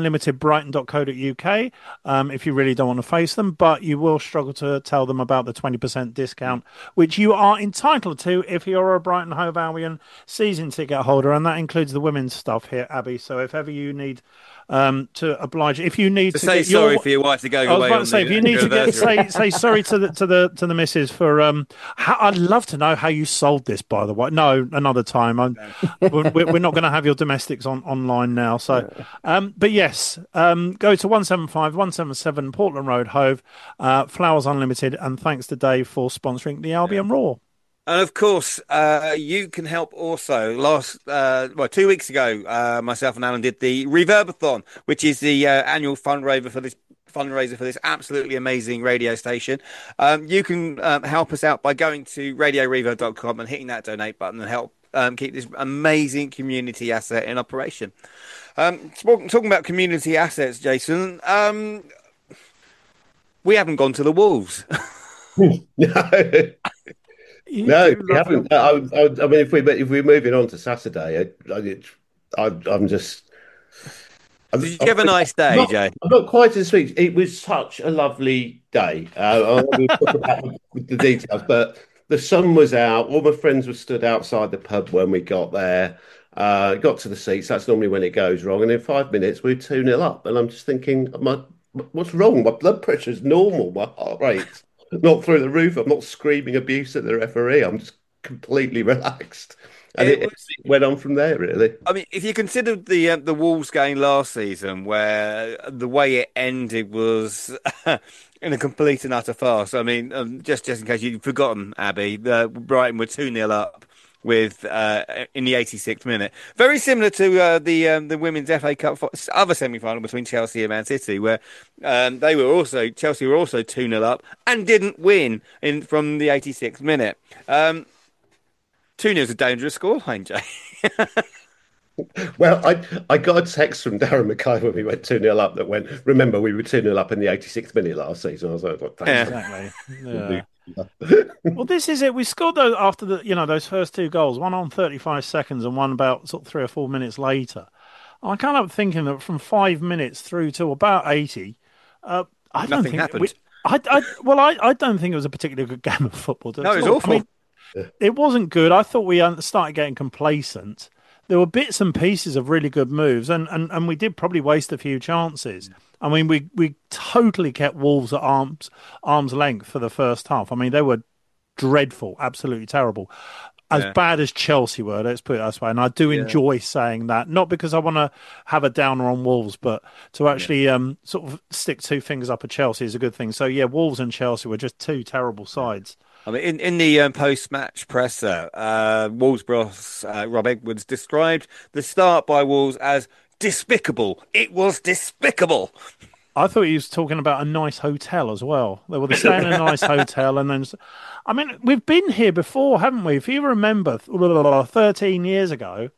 flowersunlimitedbrighton.co.uk if you really don't want to face them, but you will struggle to tell them about the 20% discount, which you are entitled to if you're a Brighton Hove Albion season ticket holder, and that includes the women's stuff here, Abby. So if ever you need to oblige, if you need to say sorry for your wife to go away. I was about to say, if you need to say sorry to the missus for I'd love to know how you sold this, by the way. No, another time. We're not going to have your domestics online now. So, but yes, go to 175 177 Portland Road, Hove, Flowers Unlimited, and thanks to Dave for sponsoring the Albion Roar. And of course, you can help also. 2 weeks ago, myself and Alan did the Reverbathon, which is the annual fundraiser for this absolutely amazing radio station. You can help us out by going to radioreverb.com and hitting that donate button and help keep this amazing community asset in operation. Talking about community assets, Jason, we haven't gone to the Wolves. No, we haven't. I mean, if we're moving on to Saturday, I'm just. Did you have a nice day, Jay? I'm not quite as sweet. It was such a lovely day. I'll talk about the details, but the sun was out. All my friends were stood outside the pub when we got there. Got to the seats. That's normally when it goes wrong. And in 5 minutes, we were 2-0 up. And I'm just thinking, what's wrong? My blood pressure's normal. My heart rate not through the roof. I'm not screaming abuse at the referee. I'm just completely relaxed. And It it was. went on from there, really. I mean, if you consider the Wolves game last season, where the way it ended was in a complete and utter farce. I mean, just in case you've forgotten, Abby, Brighton were 2-0 up with in the 86th minute. Very similar to the Women's FA Cup other semi-final between Chelsea and Man City, where Chelsea were also 2-0 up and didn't win in from the 86th minute. 2-0 is a dangerous scoreline, Jay. Well, I got a text from Darren Mackay when we went 2-0 up that went, remember, we were 2-0 up in the 86th minute last season. I was like, thanks. Exactly. Yeah. Well, this is it. We scored those after those first two goals, one on 35 seconds and one about sort of 3 or 4 minutes later. I kind of thinking that from 5 minutes through to about 80, I don't Nothing think happened. I don't think it was a particularly good game of football. No, it was awful. I mean, it wasn't good. I thought we started getting complacent. There were bits and pieces of really good moves, and we did probably waste a few chances. I mean, we totally kept Wolves at arm's length for the first half. I mean, they were dreadful, absolutely terrible. As bad as Chelsea were, let's put it that way. And I do enjoy saying that, not because I want to have a downer on Wolves, but to actually sort of stick two fingers up at Chelsea is a good thing. So, yeah, Wolves and Chelsea were just two terrible sides. I mean, in the post-match presser, Wolves boss Rob Edwards described the start by Wolves as despicable. It was despicable. I thought he was talking about a nice hotel as well. They were staying in a nice hotel, and then, I mean, we've been here before, haven't we? If you remember, 13 years ago,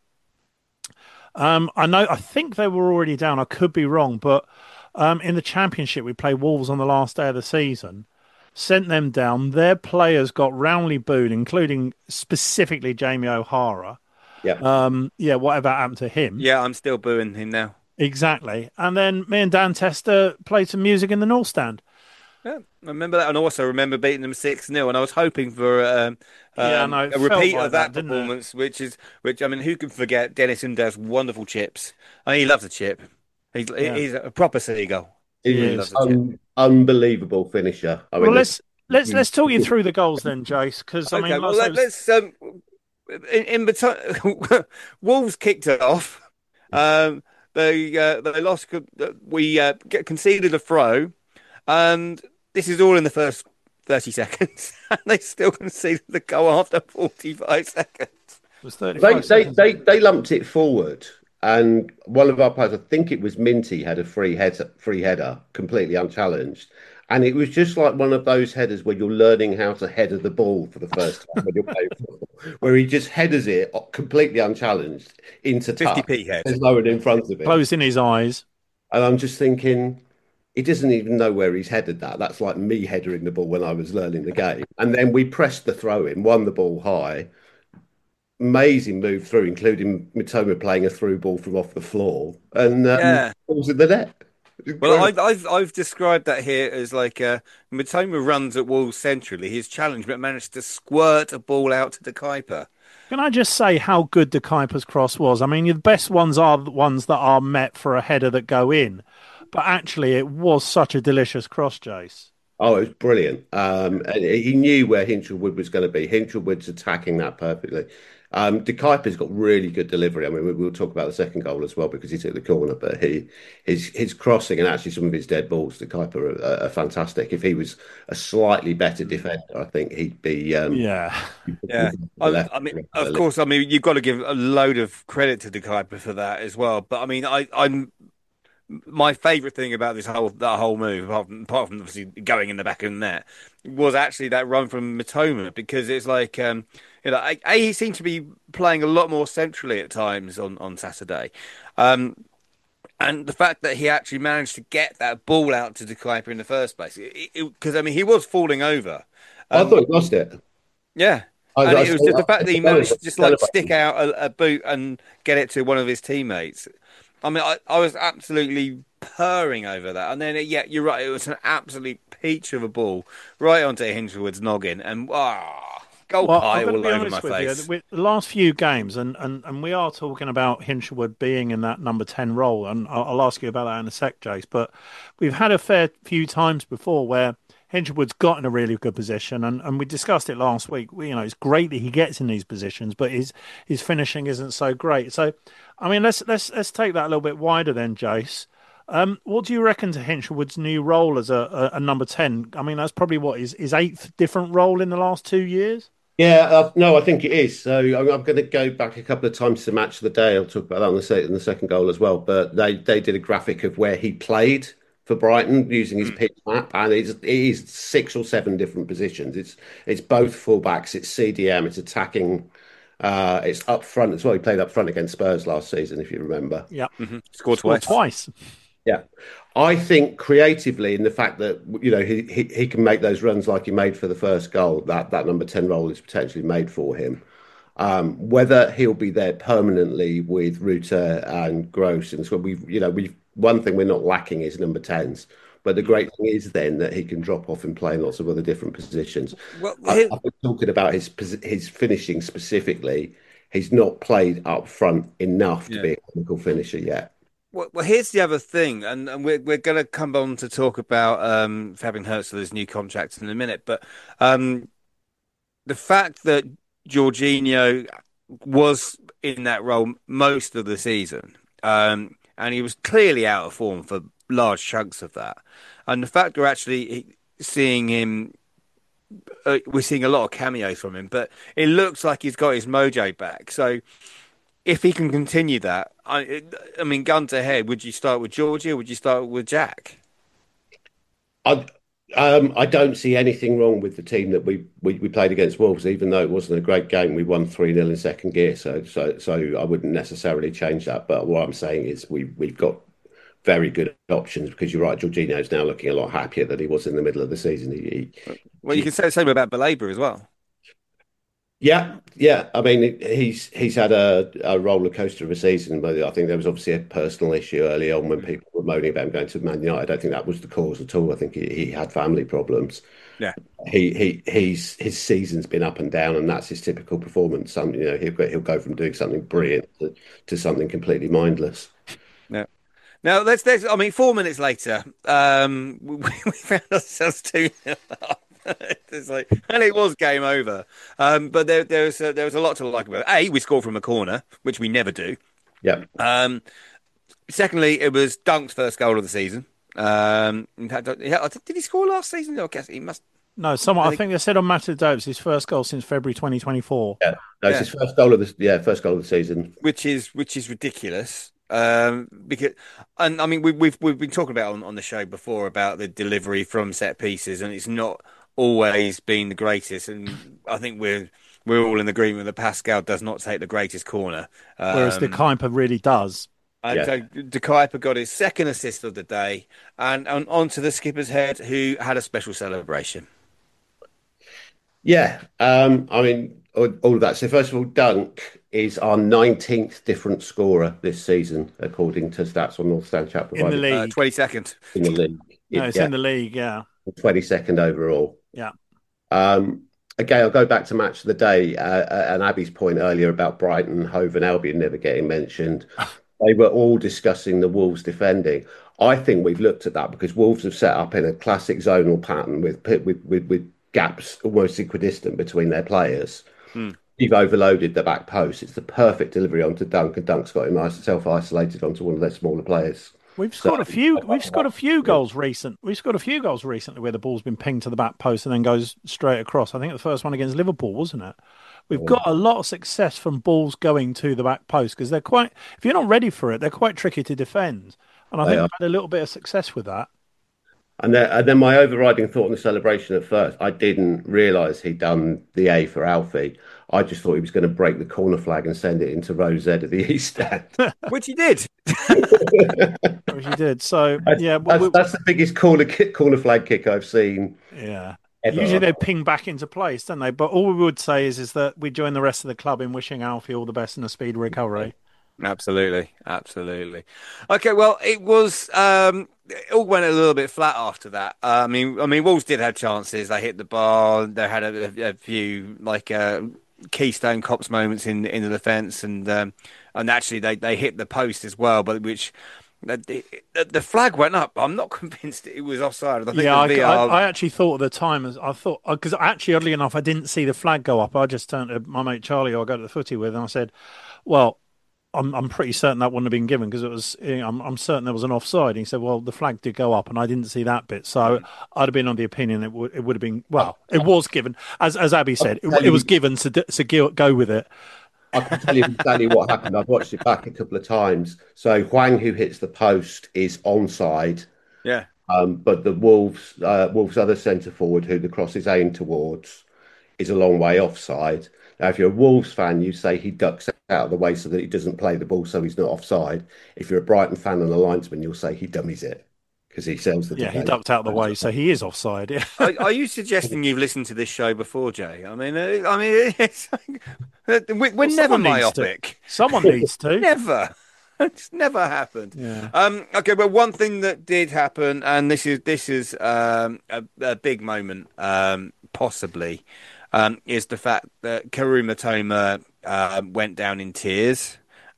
I think they were already down. I could be wrong, but in the Championship, we played Wolves on the last day of the season. Sent them down. Their players got roundly booed, including specifically Jamie O'Hara. Yeah. Whatever happened to him? Yeah, I'm still booing him now. Exactly. And then me and Dan Tester played some music in the North Stand. Yeah, I remember that, and also remember beating them 6-0. And I was hoping for a repeat of that performance, which I mean, who can forget Dennis Undar's wonderful chips? I mean, he loves a chip. He's a proper seagull. He's an unbelievable finisher. I mean, well, let's talk you through the goals then, Jace. Because I mean, let's in between. Wolves kicked it off. They lost. We conceded a throw, and this is all in the first 30 seconds, and they still conceded the goal after 45 seconds. It was 35 seconds. They lumped it forward. And one of our players, I think it was Minty, had a free header, completely unchallenged. And it was just like one of those headers where you're learning how to header the ball for the first time when you're playing football, where he just headers it completely unchallenged into touch. 50p head. There's no one in front of him. Closing his eyes. And I'm just thinking, he doesn't even know where he's headed that. That's like me headering the ball when I was learning the game. And then we pressed the throw in, won the ball high. Amazing move through, including Mitoma playing a through ball from off the floor, and balls in the net. Well, I've described that here as like Mitoma runs at Wolves centrally. He's challenged, but managed to squirt a ball out to the Kuiper. Can I just say how good the Kuiper's cross was? I mean, the best ones are the ones that are met for a header that go in, but actually, it was such a delicious cross, Jace. Oh, it was brilliant. And he knew where Hinchelwood was going to be. Hinchelwood's attacking that perfectly. De Kuiper's got really good delivery. I mean, we'll talk about the second goal as well because he took the corner, but his crossing and actually some of his dead balls, De Kuiper are fantastic. If he was a slightly better defender, I think he'd be. Yeah. I mean, of course, I mean you've got to give a load of credit to De Kuiper for that as well. But I mean, I'm my favourite thing about that whole move, apart from obviously going in the back of the net, was actually that run from Mitoma because it's like. He seemed to be playing a lot more centrally at times on Saturday. And the fact that he actually managed to get that ball out to De Kuiper in the first place, because, I mean, he was falling over. I thought he lost it. Yeah. And it was just the fact that he managed to just stick out a boot and get it to one of his teammates. I mean, I was absolutely purring over that. And then, you're right, it was an absolute peach of a ball right onto Hinchelwood's noggin. And, goal pie all over my face. The last few games, and we are talking about Hinchelwood being in that number 10 role, and I'll ask you about that in a sec, Jace, but we've had a fair few times before where Hinchelwood's got in a really good position, and we discussed it last week. It's great that he gets in these positions, but his finishing isn't so great. So, I mean, let's take that a little bit wider then, Jace. What do you reckon to Hinchelwood's new role as a number 10? I mean, that's probably what his eighth different role in the last 2 years. Yeah, no, I think it is. So I'm going to go back a couple of times to match of the day. I'll talk about that in the second goal as well. But they did a graphic of where he played for Brighton using his pitch map, and it is 6 or 7 different positions. It's both fullbacks, it's CDM, it's attacking, it's up front as well. He played up front against Spurs last season, if you remember. Yeah, Scored twice. Yeah, I think creatively, in the fact that he can make those runs like he made for the first goal, that number 10 role is potentially made for him. Whether he'll be there permanently with Rutter and Gross, and so we've one thing we're not lacking is number 10s. But the great thing is then that he can drop off and play in lots of other different positions. Well, I've been talking about his finishing specifically. He's not played up front enough to be a clinical finisher yet. Well, here's the other thing, and we're going to come on to talk about Fabian Hurtzler's new contract in a minute, but the fact that Jorginho was in that role most of the season, and he was clearly out of form for large chunks of that, and the fact we're actually seeing him, we're seeing a lot of cameos from him, but it looks like he's got his mojo back. So if he can continue that, I mean, gun to head, would you start with Georgie or would you start with Jack? I don't see anything wrong with the team that we played against Wolves, even though it wasn't a great game. We won 3-0 in second gear, so I wouldn't necessarily change that. But what I'm saying is we've got very good options, because you're right, Jorginho's now looking a lot happier than he was in the middle of the season. You can say the same about Baleba as well. Yeah. I mean, he's had a roller coaster of a season, but I think there was obviously a personal issue early on when people were moaning about him going to Man United. I don't think that was the cause at all. I think he had family problems. Yeah, his season's been up and down, and that's his typical performance. He'll go from doing something brilliant to something completely mindless. Yeah. Now let's. I mean, 4 minutes later, we found ourselves 2-0 up. And it was game over. But there was a lot to like about it. We scored from a corner, which we never do. Yeah. Secondly, it was Dunk's first goal of the season. In fact, did he score last season? I guess he must. No, I think they said on Match of the Day it's his first goal since February 2024. Yeah, it's his first goal of the season, which is ridiculous. Because, and I mean, we've been talking about on the show before about the delivery from set pieces, and it's not always been the greatest. And I think we're all in agreement that Pascal does not take the greatest corner, whereas De Kuyper really does. And so De Kuyper got his second assist of the day, and onto the skipper's head, who had a special celebration. Yeah, I mean, all of that. So first of all, Dunk is our 19th different scorer this season, according to stats on North Stand Chat provided. In the league. 22nd. In the league. No, it's in the league, yeah. 22nd overall. Yeah. Again, I'll go back to Match of the Day and Abby's point earlier about Brighton, Hove and Albion never getting mentioned. They were all discussing the Wolves defending. I think we've looked at that because Wolves have set up in a classic zonal pattern with gaps almost equidistant between their players. You've overloaded the back post. It's the perfect delivery onto Dunk, and Dunk's got himself isolated onto one of their smaller players. We've scored a few goals recently. We've scored a few goals recently where the ball's been pinged to the back post and then goes straight across. I think the first one against Liverpool, wasn't it? We've got a lot of success from balls going to the back post because they're quite. If you're not ready for it, they're quite tricky to defend. And I think we've had a little bit of success with that. And then my overriding thought in the celebration at first, I didn't realise he'd done the A for Alfie. I just thought he was going to break the corner flag and send it into row Z of the East End. Which he did. Which he did. So, yeah. That's the biggest corner flag kick I've seen. Yeah. Ever. Usually they ping back into place, don't they? But all we would say is that we join the rest of the club in wishing Alfie all the best in a speedy recovery. Absolutely. Okay, well, it was... it all went a little bit flat after that. I mean, Wolves did have chances. They hit the bar. They had a few keystone cops moments in the defence, and actually they hit the post as well, but which The flag went up. I'm not convinced it was offside. I think Yeah, the VR. I actually thought at the time, as I thought, because actually, oddly enough, I didn't see the flag go up. I just turned to my mate Charlie, who I go to the footy with, and I said, "Well, I'm pretty certain that wouldn't have been given because it was. I'm certain there was an offside." And he said, "Well, the flag did go up, and I didn't see that bit, so I'd have been on the opinion it would have been. Well, it was given, as Abby said, it was given to go with it." I can tell you exactly what happened. I've watched it back a couple of times. So Huang, who hits the post, is onside. Yeah. But the Wolves' other centre forward, who the cross is aimed towards, is a long way offside. Now, if you're a Wolves fan, you say he ducks out of the way so that he doesn't play the ball, so he's not offside. If you're a Brighton fan and a linesman, you'll say he dummies it because he sells the Yeah, he debate. ducked out of the way, so he is offside. Yeah. Are you suggesting you've listened to this show before, Jay? I mean, it's we're never someone needs to. myopic. Someone needs to. Never. It's never happened. Yeah. Okay, but one thing that did happen, and this is a big moment, possibly, is the fact that Karuma Toma went down in tears.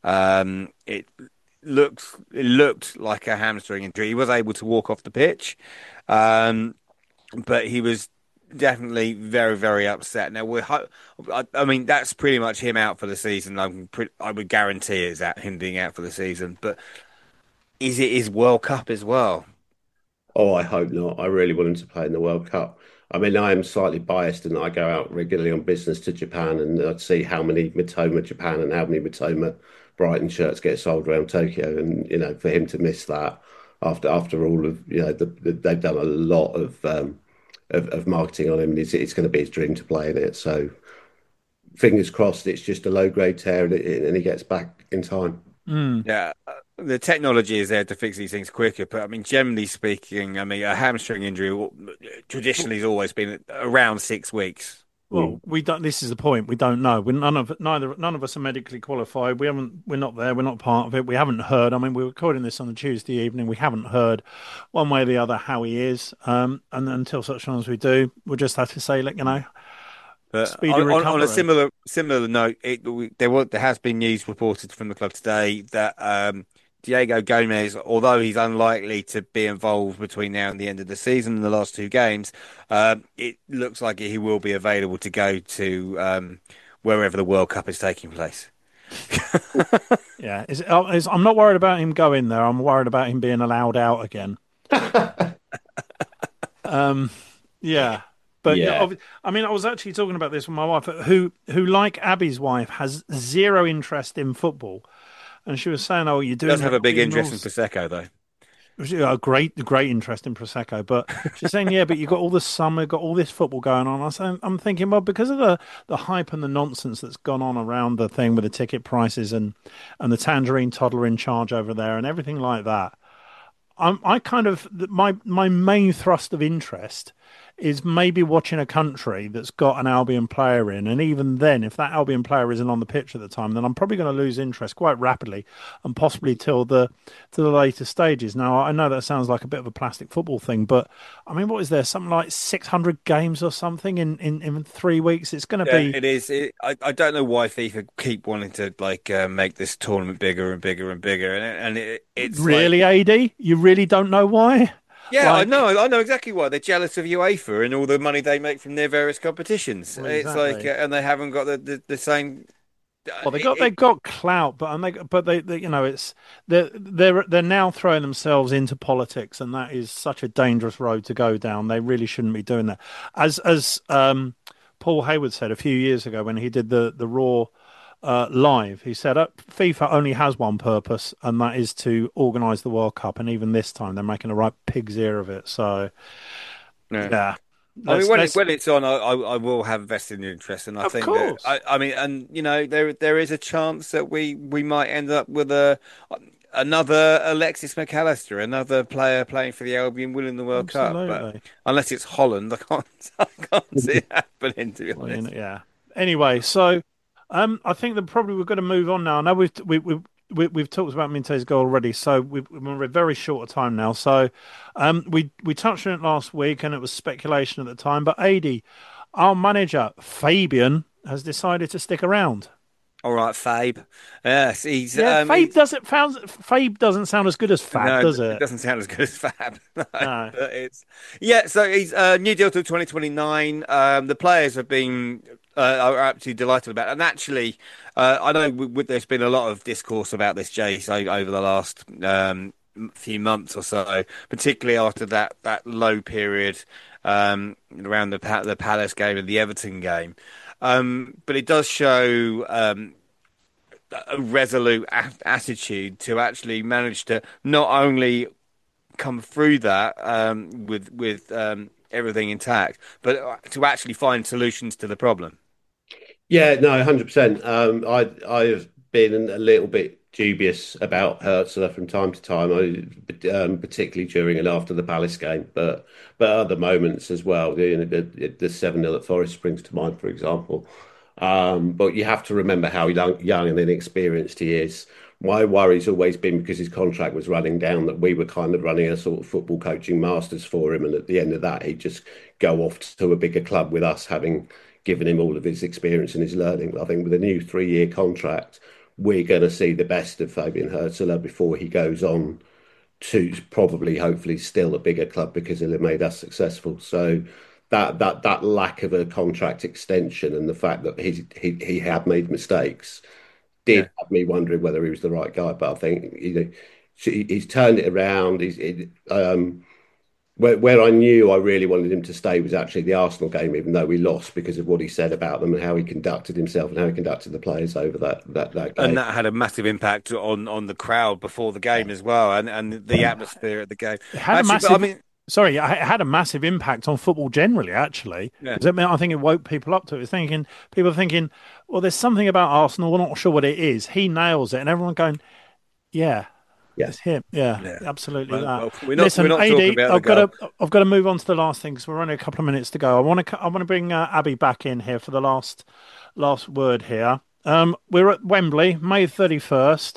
It looked like a hamstring injury. He was able to walk off the pitch, but he was definitely very, very upset. Now I mean, that's pretty much him out for the season. I would guarantee it's at him being out for the season. But is it his World Cup as well? Oh, I hope not. I really want him to play in the World Cup. I mean, I am slightly biased and I go out regularly on business to Japan and I'd see how many Mitoma Japan and how many Mitoma Brighton shirts get sold around Tokyo. And, for him to miss that after all of, they've done a lot of marketing on him and it's going to be his dream to play in it. So fingers crossed it's just a low grade tear and he gets back in time. Yeah, the technology is there to fix these things quicker. But I mean, generally speaking, I mean, a hamstring injury traditionally has always been around 6 weeks. Well, we don't. This is the point. We don't know. None of us are medically qualified. We're not there. We're not part of it. We haven't heard. I mean, we're recording this on a Tuesday evening. We haven't heard one way or the other how he is. And until such time as we do, we'll just have to say, speedy recovery. On a similar note, there has been news reported from the club today that Diego Gomez, although he's unlikely to be involved between now and the end of the season in the last two games, it looks like he will be available to go to wherever the World Cup is taking place. Yeah, I'm not worried about him going there. I'm worried about him being allowed out again. Yeah. But Yeah. I mean, I was actually talking about this with my wife, who like Abby's wife, has zero interest in football, and she was saying, "Oh, you do." Does have a big interest in Prosecco, though. A great interest in Prosecco, but she's saying, "Yeah, but you got all the summer, got all this football going on." I'm thinking, well, because of the hype and the nonsense that's gone on around the thing with the ticket prices and the tangerine toddler in charge over there and everything like that. I kind of my main thrust of interest is maybe watching a country that's got an Albion player in, and even then, if that Albion player isn't on the pitch at the time, then I'm probably going to lose interest quite rapidly, and possibly till the later stages. Now, I know that sounds like a bit of a plastic football thing, but I mean, what is there? Something like 600 games or something in 3 weeks? It's going to be. It is. I don't know why FIFA keep wanting to make this tournament bigger and bigger and bigger, and it's really, AD. You really don't know why? Yeah, I know exactly why. They're jealous of UEFA and all the money they make from their various competitions. Well, It's exactly. like, and they haven't got the same. Well, they got clout, but they it's they're now throwing themselves into politics, and that is such a dangerous road to go down. They really shouldn't be doing that. As Paul Hayward said a few years ago when he did the Raw live, he said FIFA only has one purpose, and that is to organise the World Cup. And even this time, they're making a right pig's ear of it. So, yeah. I mean, when it's on, I will have vested interest, and I think that I mean, and there is a chance that we might end up with another Alexis McAllister, another player playing for the Albion winning the World Cup. But unless it's Holland, I can't see it happening, to be honest. Yeah. Anyway, so I think that probably we're going to move on now. I know we've talked about Minte's goal already, so we're very short of time now. So we touched on it last week, and it was speculation at the time. But AD, our manager Fabian, has decided to stick around. All right, Fabe. Yes, he's Yeah, Fabe doesn't sound as good as Fab, no, does it it? doesn't sound as good as Fab. No, No. but it's yeah. So he's new deal till 2029. The players have been are absolutely delighted about it. And actually, I know there's been a lot of discourse about this, Jace, over the last few months or so, particularly after that low period around the Palace game and the Everton game. But it does show a resolute attitude to actually manage to not only come through that with everything intact, but to actually find solutions to the problem. Yeah, no, 100%. I have been a little bit dubious about Hertzler from time to time, particularly during and after the Palace game, but other moments as well. The 7-0 at Forest springs to mind, for example. But you have to remember how young and inexperienced he is. My worry's always been because his contract was running down that we were kind of running a sort of football coaching masters for him, and at the end of that, he'd just go off to a bigger club with us having given him all of his experience and his learning. I think with a new 3-year contract, we're going to see the best of Fabian Herzler before he goes on to probably, hopefully, still a bigger club because he'll have made us successful. So that lack of a contract extension and the fact that he had made mistakes Yeah. did have me wondering whether he was the right guy. But I think he's turned it around. Where I knew I really wanted him to stay was actually the Arsenal game, even though we lost because of what he said about them and how he conducted himself and how he conducted the players over that game. And that had a massive impact on the crowd before the game as well, and the atmosphere at the game. It had Actually, a massive. but, I mean, Sorry, it had a massive impact on football generally. Actually, yeah. 'Cause I think it woke people up to it. People are thinking, well, there's something about Arsenal. We're not sure what it is. He nails it, and everyone going, yeah. Yeah. It's him. Yeah, Yeah. absolutely Well, that. well, we're not Listen, talking AD, about the I've got to move on to the last thing because we're only a couple of minutes to go. I want to bring Abby back in here for the last word here. We're at Wembley, May 31st.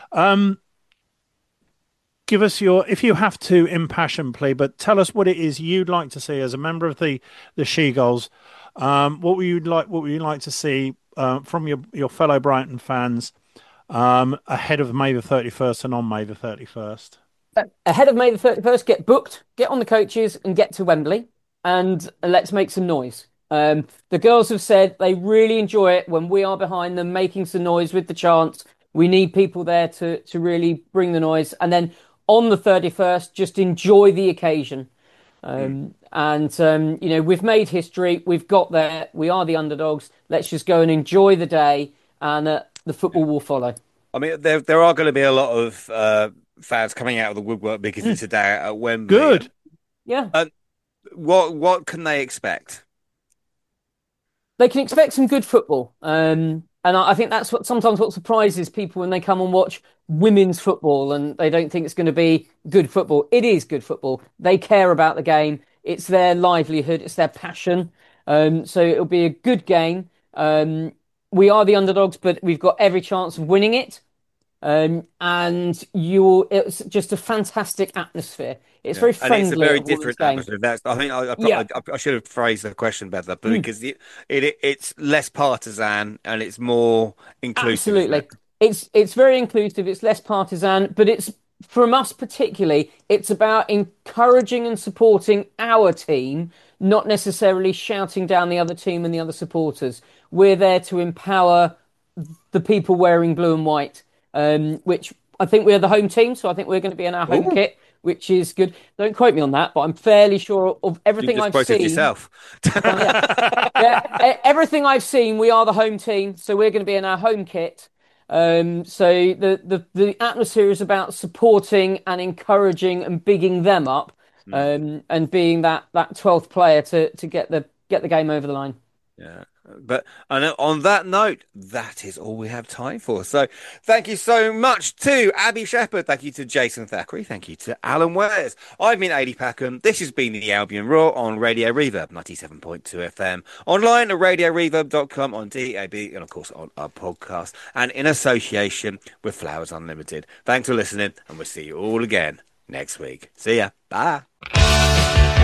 Give us if you have to, impassioned plea, but tell us what it is you'd like to see as a member of the She-Gulls. What would you like to see from your fellow Brighton fans ahead of May the 31st and on May the 31st? Ahead of May the 31st, get booked, get on the coaches, and get to Wembley, and let's make some noise. The girls have said they really enjoy it when we are behind them, making some noise with the chants. We need people there to really bring the noise. And then on the 31st, just enjoy the occasion. And we've made history. We've got there. We are the underdogs. Let's just go and enjoy the day, and the football will follow. I mean, there are going to be a lot of fans coming out of the woodwork because it's a day at Wembley. Good. Yeah. What can they expect? They can expect some good football. And I think that's what surprises people when they come and watch women's football and they don't think it's going to be good football. It is good football. They care about the game. It's their livelihood. It's their passion. So it'll be a good game. We are the underdogs, but we've got every chance of winning it. It's just a fantastic atmosphere. It's very friendly. And it's a very different atmosphere. I should have phrased the question better, but because it's less partisan and it's more inclusive. Absolutely, it's very inclusive. It's less partisan, but it's from us particularly. It's about encouraging and supporting our team, not necessarily shouting down the other team and the other supporters. We're there to empower the people wearing blue and white. Which I think we're the home team, so I think we're going to be in our home kit, which is good. Don't quote me on that, but I'm fairly sure of everything I've seen. Yourself. Everything I've seen, we are the home team, so we're going to be in our home kit. So the atmosphere is about supporting and encouraging and bigging them up, and being that 12th player to get the game over the line. Yeah. But on that note, that is all we have time for. So thank you so much to Abby Shepherd. Thank you to Jason Thackeray. Thank you to Alan Wares. I've been Adi Packham. This has been the Albion Roar on Radio Reverb 97.2 FM. Online at radioreverb.com, on DAB, and of course on our podcast, and in association with Flowers Unlimited. Thanks for listening, and we'll see you all again next week. See ya. Bye.